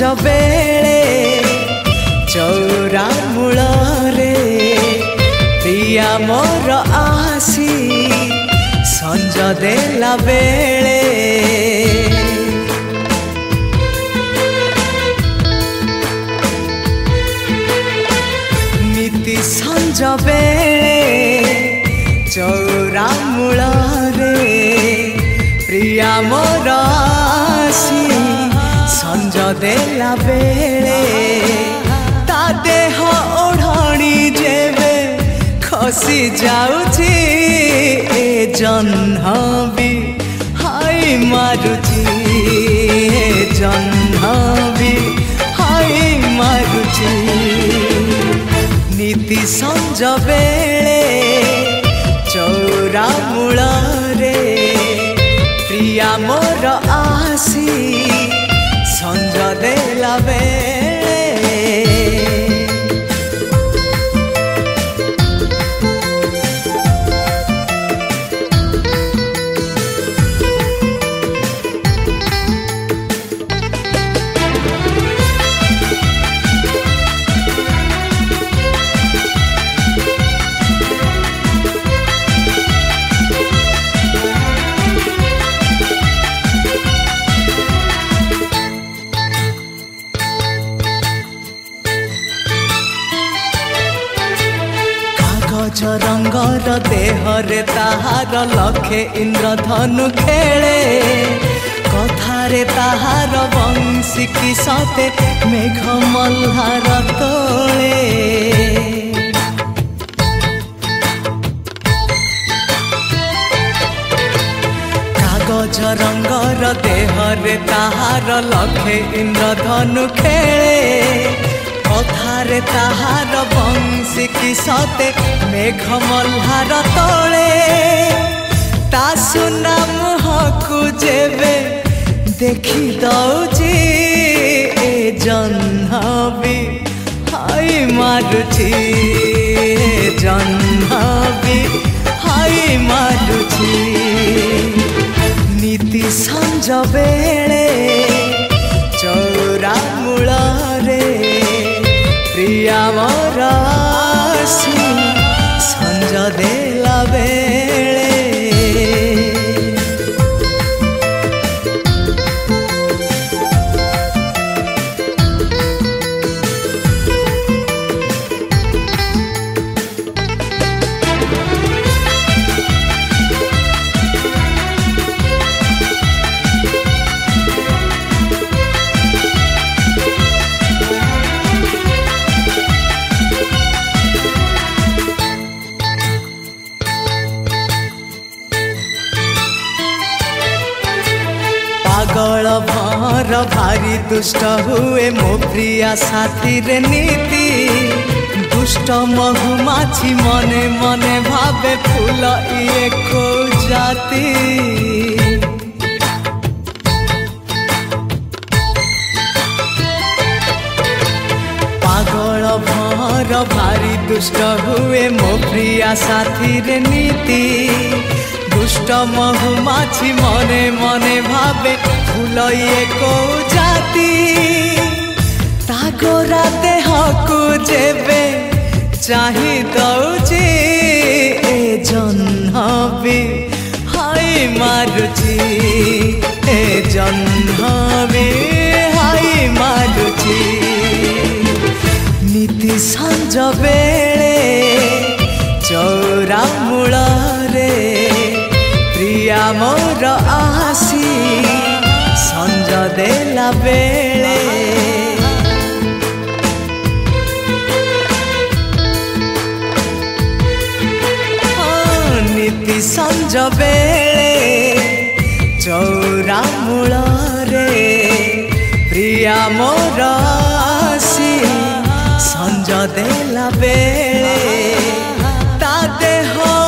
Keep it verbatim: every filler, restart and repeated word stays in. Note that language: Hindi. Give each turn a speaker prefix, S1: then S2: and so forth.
S1: बेले चौरा मूल रे प्रिया मोर आसी संज देला बेले नीति संज बेले चौरा मूल रे प्रिया मोर आसी संज देला बेले ता देह ओढ़णी जेबे खसी जाउची ए जह्नवी हाय मारुची ए जह्नवी हाय मारुची नीति संज बेले चौरा मूल रे प्रिया मोर आसी संज देला बेले रंगर देहरे ताहार लखे इंद्रधनु खेले कथारे ताहार बंशी की सते मेघ मल्हार तोले कागज रंगर देहरे ताहार लखे इंद्रधनु खेले कथारे ताहार बंशी की सते मेघ मल्हार तले ता सुना मुहकु जेबे देखी दौची ए जह्नवी हाय मारुची ए जह्नवी हाय मारुची नीति संज बेले चौरा मूल रे प्रिया मोर आसी संज देला बेले पागल भर भारी दुष्ट हुए मो प्रिया साथी रे नीति दुष्ट महुमाछी मने मने भावे फूल ये को जाती पागल भर भारी दुष्ट हुए मो प्रिया साथी रे नीति दुष्ट महुमाछी मने मने भावे फूल ये को जाती तागोरा देह को जेबे चाही दौची ए जह्नवी हाय मारुची ए जह्नवी हाय मारुची नीति संज बेले चौरा मूल रे प्रिया मोर आसी संज देला बेले नीति संज बेले चौरा मूल रे प्रिया मोर आसी संज देला बेले ता देह